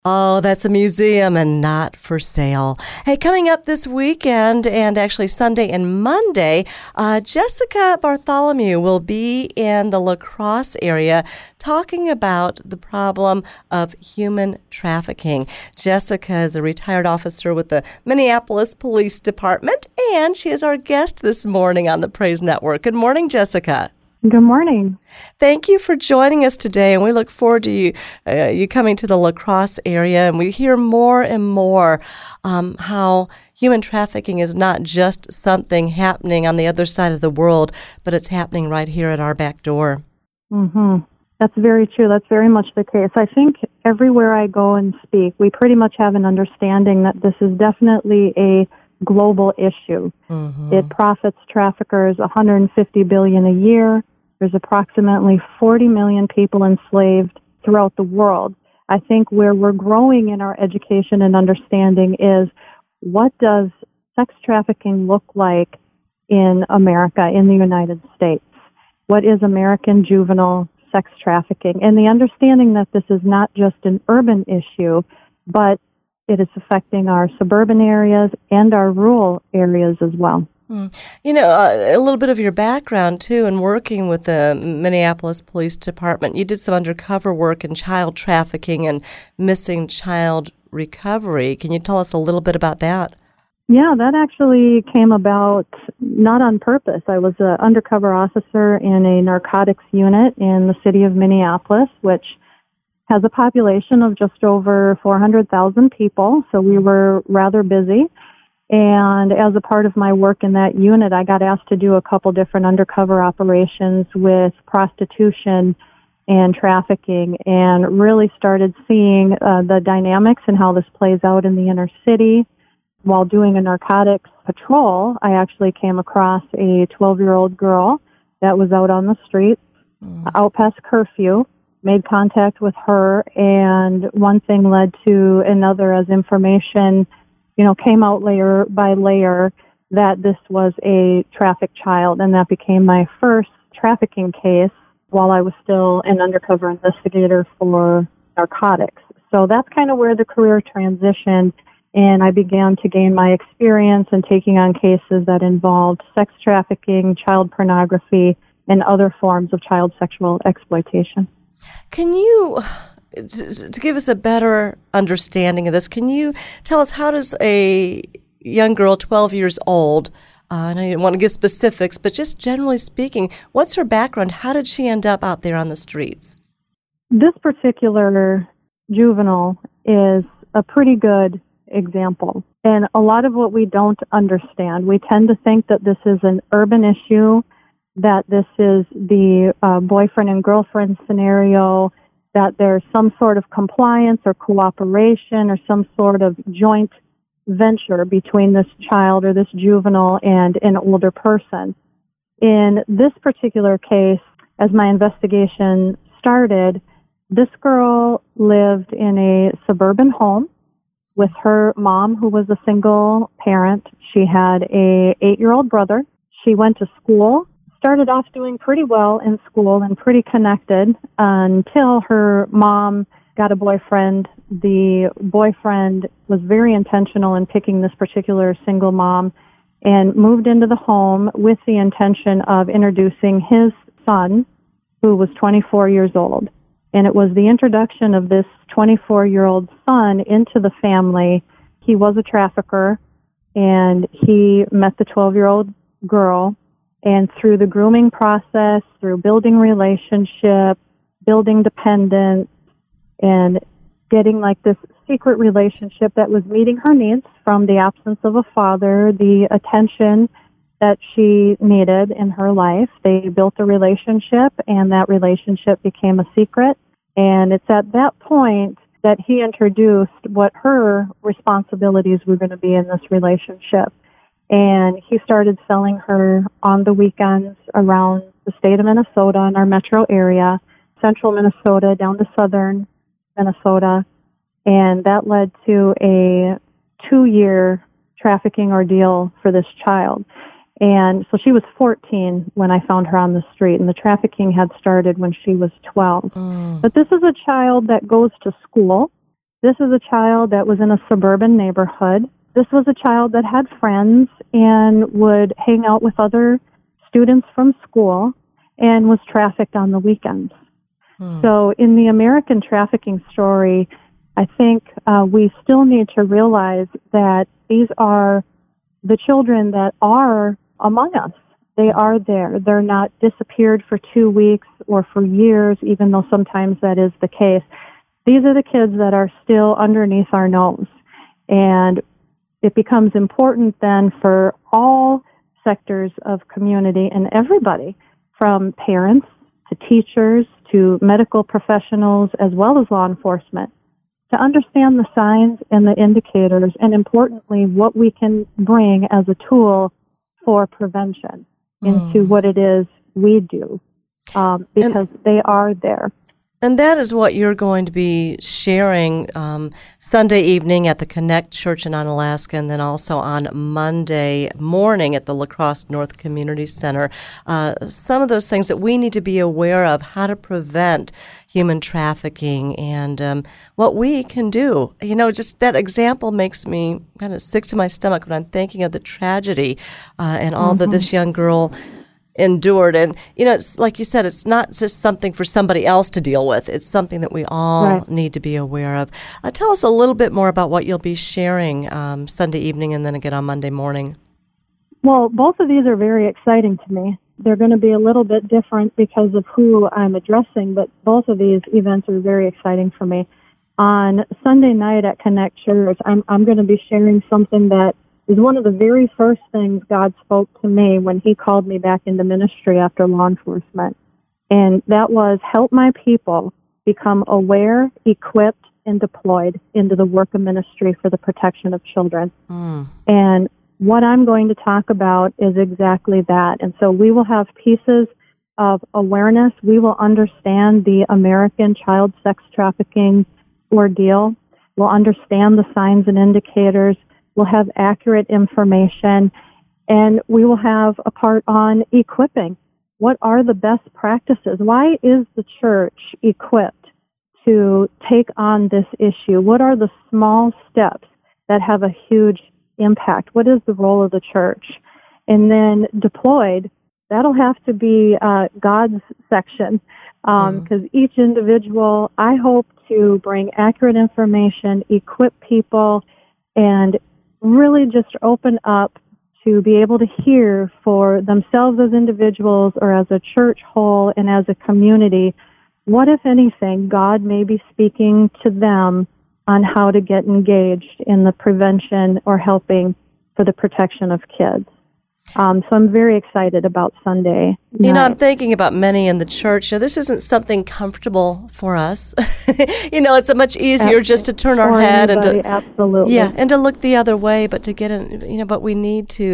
Oh, that's a museum and not for sale. Hey, coming up this weekend and actually Sunday and Monday, Jessica Bartholomew will be in the La Crosse area talking about the problem of human trafficking. Jessica is a retired officer with the Minneapolis Police Department, and she is our guest this morning on the Praise Network. Good morning, Jessica. Good morning. Thank you for joining us today, and we look forward to you coming to the La Crosse area. And we hear more and more how human trafficking is not just something happening on the other side of the world, but it's happening right here at our back door. Mm-hmm. That's very true. That's very much the case. I think everywhere I go and speak, we pretty much have an understanding that this is definitely a global issue. Mm-hmm. It profits traffickers $150 billion a year. There's approximately 40 million people enslaved throughout the world. I think where we're growing in our education and understanding is, what does sex trafficking look like in America, in the United States? What is American juvenile sex trafficking? And the understanding that this is not just an urban issue, but it is affecting our suburban areas and our rural areas as well. You know, a little bit of your background, too, in working with the Minneapolis Police Department. You did some undercover work in child trafficking and missing child recovery. Can you tell us a little bit about that? Yeah, that actually came about not on purpose. I was an undercover officer in a narcotics unit in the city of Minneapolis, which has a population of just over 400,000 people, so we were rather busy. And as a part of my work in that unit, I got asked to do a couple different undercover operations with prostitution and trafficking, and really started seeing the dynamics and how this plays out in the inner city. While doing a narcotics patrol, I actually came across a 12-year-old girl that was out on the street, out past curfew, made contact with her, and one thing led to another as information came out layer by layer that this was a trafficked child, and that became my first trafficking case while I was still an undercover investigator for narcotics. So that's kind of where the career transitioned, and I began to gain my experience in taking on cases that involved sex trafficking, child pornography, and other forms of child sexual exploitation. Can you, to give us a better understanding of this, can you tell us, how does a young girl, 12 years old, I know you don't want to give specifics, but just generally speaking, what's her background? How did she end up out there on the streets? This particular juvenile is a pretty good example. And a lot of what we don't understand, we tend to think that this is an urban issue, that this is the boyfriend and girlfriend scenario, that there's some sort of compliance or cooperation or some sort of joint venture between this child or this juvenile and an older person. In this particular case, as my investigation started, this girl lived in a suburban home with her mom, who was a single parent. She had a 8-year-old brother. She went to school, started off doing pretty well in school and pretty connected until her mom got a boyfriend. The boyfriend was very intentional in picking this particular single mom and moved into the home with the intention of introducing his son, who was 24 years old. And it was the introduction of this 24-year-old son into the family. He was a trafficker, and he met the 12-year-old girl. And through the grooming process, through building relationship, building dependence, and getting like this secret relationship that was meeting her needs from the absence of a father, the attention that she needed in her life, they built a relationship, and that relationship became a secret. And it's at that point that he introduced what her responsibilities were going to be in this relationship. And he started selling her on the weekends around the state of Minnesota in our metro area, central Minnesota down to southern Minnesota. And that led to a 2-year trafficking ordeal for this child. And so she was 14 when I found her on the street, and the trafficking had started when she was 12. But this is a child that goes to school. This is a child that was in a suburban neighborhood. This was a child that had friends and would hang out with other students from school and was trafficked on the weekends. So in the American trafficking story, I think we still need to realize that these are the children that are among us. They are there. They're not disappeared for 2 weeks or for years, even though sometimes that is the case. These are the kids that are still underneath our nose. And it becomes important then for all sectors of community and everybody, from parents to teachers to medical professionals as well as law enforcement, to understand the signs and the indicators, and importantly, what we can bring as a tool for prevention into what it is we do, because they are there. And that is what you're going to be sharing Sunday evening at the Connect Church in Onalaska, and then also on Monday morning at the La Crosse North Community Center. Some of those things that we need to be aware of, how to prevent human trafficking, and what we can do. You know, just that example makes me kind of sick to my stomach when I'm thinking of the tragedy and all that this young girl endured. And, you know, it's like you said, it's not just something for somebody else to deal with. It's something that we all need to be aware of. Tell us a little bit more about what you'll be sharing Sunday evening and then again on Monday morning. Well, both of these are very exciting to me. They're going to be a little bit different because of who I'm addressing, but both of these events are very exciting for me. On Sunday night at Connect Church, I'm going to be sharing something that is one of the very first things God spoke to me when He called me back into ministry after law enforcement. And that was, help my people become aware, equipped, and deployed into the work of ministry for the protection of children. And what I'm going to talk about is exactly that. And so we will have pieces of awareness. We will understand the American child sex trafficking ordeal. We'll understand the signs and indicators. We'll have accurate information, and we will have a part on equipping. What are the best practices? Why is the church equipped to take on this issue? What are the small steps that have a huge impact? What is the role of the church? And then deployed, that'll have to be God's section, because each individual, I hope to bring accurate information, equip people, and really just open up to be able to hear for themselves as individuals or as a church whole and as a community, what, if anything, God may be speaking to them on how to get engaged in the prevention or helping for the protection of kids. So I'm very excited about Sunday night. You know, I'm thinking about many in the church. You know, this isn't something comfortable for us. You know, it's much easier just to turn our head and to and to look the other way. But to get in, you know, but we need to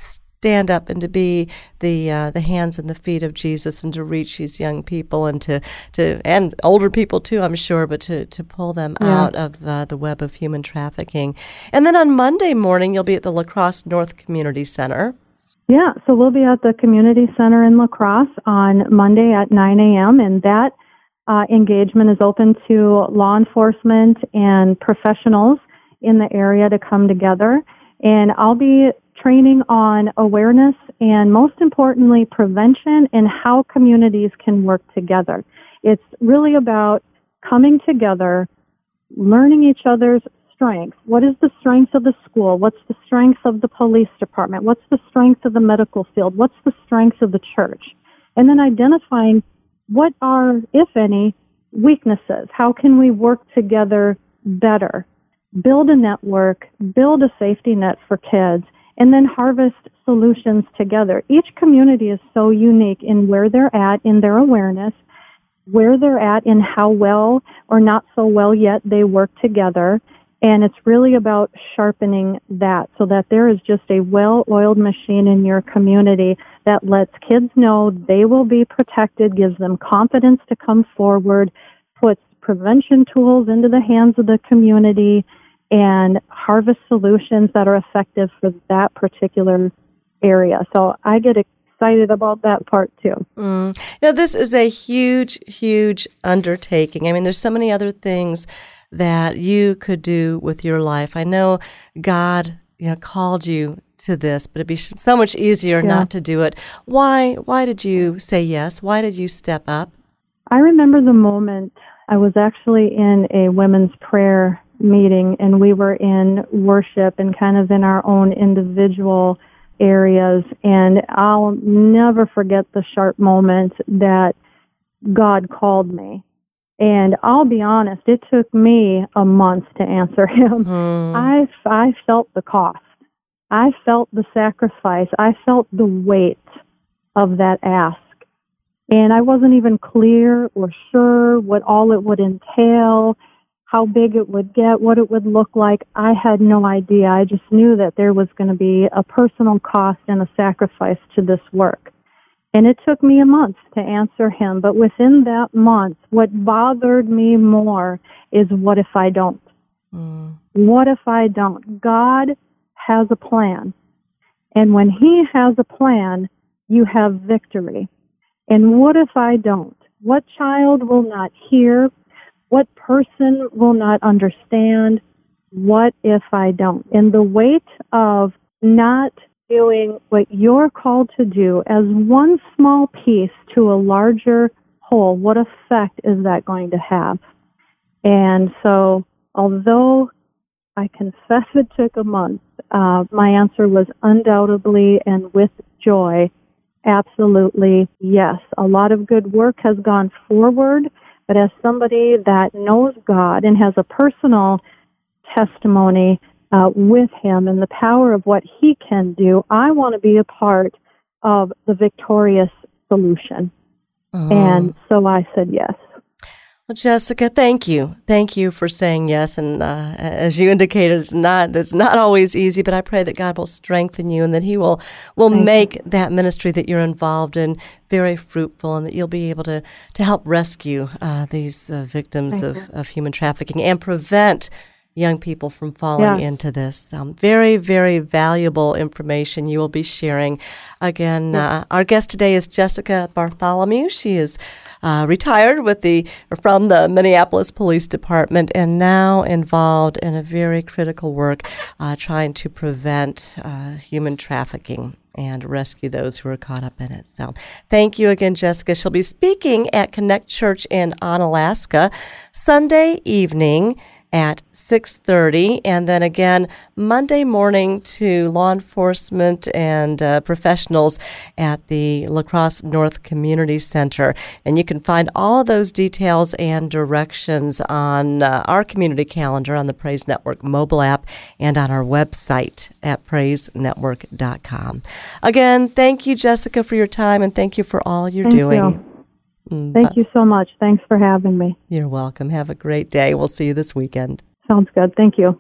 stand up and to be the hands and the feet of Jesus, and to reach these young people and to and older people too, I'm sure, but to pull them out of the web of human trafficking. And then on Monday morning, you'll be at the La Crosse North Community Center. Yeah, so we'll be at the Community Center in La Crosse on Monday at 9 a.m., and that engagement is open to law enforcement and professionals in the area to come together. And I'll be training on awareness and, most importantly, prevention and how communities can work together. It's really about coming together, learning each other's strengths. What is the strength of the school? What's the strength of the police department? What's the strength of the medical field? What's the strength of the church? And then identifying what are, if any, weaknesses. How can we work together better? Build a network, build a safety net for kids, and then harvest solutions together. Each community is so unique in where they're at in their awareness, where they're at in how well or not so well yet they work together. And it's really about sharpening that so that there is just a well-oiled machine in your community that lets kids know they will be protected, gives them confidence to come forward, puts prevention tools into the hands of the community, and harvest solutions that are effective for that particular area. So I get excited about that part too. Now, this is a huge, huge undertaking. I mean, there's so many other things that you could do with your life. I know God, called you to this, but it'd be so much easier not to do it. Why did you say yes? Why did you step up? I remember the moment I was actually in a women's prayer meeting, and we were in worship and kind of in our own individual areas, and I'll never forget the sharp moment that God called me. And I'll be honest, it took me a month to answer him. I felt the cost. I felt the sacrifice. I felt the weight of that ask. And I wasn't even clear or sure what all it would entail, how big it would get, what it would look like. I had no idea. I just knew that there was going to be a personal cost and a sacrifice to this work. And it took me a month to answer him. But within that month, what bothered me more is what if I don't? What if I don't? God has a plan. And when he has a plan, you have victory. And what if I don't? What child will not hear? What person will not understand? What if I don't? And the weight of not doing what you're called to do as one small piece to a larger whole, what effect is that going to have? And so, although I confess it took a month, my answer was undoubtedly and with joy, absolutely yes. A lot of good work has gone forward, but as somebody that knows God and has a personal testimony with him and the power of what he can do, I want to be a part of the victorious solution. And so I said yes. Well, Jessica, thank you. Thank you for saying yes. And as you indicated, it's not always easy, but I pray that God will strengthen you and that he will make that ministry that you're involved in very fruitful, and that you'll be able to help rescue these victims of human trafficking and prevent young people from falling into this. Very, very valuable information you will be sharing. Again, our guest today is Jessica Bartholomew. She is retired from the Minneapolis Police Department and now involved in a very critical work trying to prevent human trafficking and rescue those who are caught up in it. So thank you again, Jessica. She'll be speaking at Connect Church in Onalaska Sunday evening at 6:30, and then again Monday morning to law enforcement and professionals at the La Crosse North Community Center. And you can find all of those details and directions on our community calendar on the Praise Network mobile app and on our website at praisenetwork.com. Again, thank you, Jessica, for your time, and thank you for all you're doing. Thank you so much. Thanks for having me. You're welcome. Have a great day. We'll see you this weekend. Sounds good. Thank you.